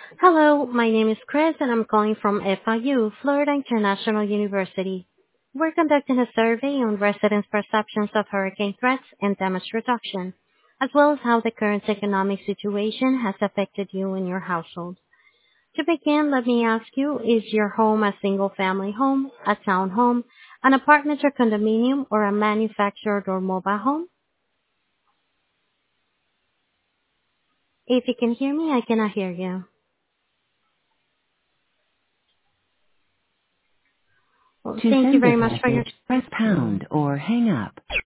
Hello, my name is Chris and I'm calling from FIU, Florida International University. We're conducting a survey on residents' perceptions of hurricane threats and damage reduction, as well as how the current economic situation has affected you and your household. To begin, let me ask you, is your home a single-family home, a townhome, an apartment or condominium, or a manufactured or mobile home? If you can hear me, I cannot hear you. Well, To thank you send very this much for your message, press pound or hang up.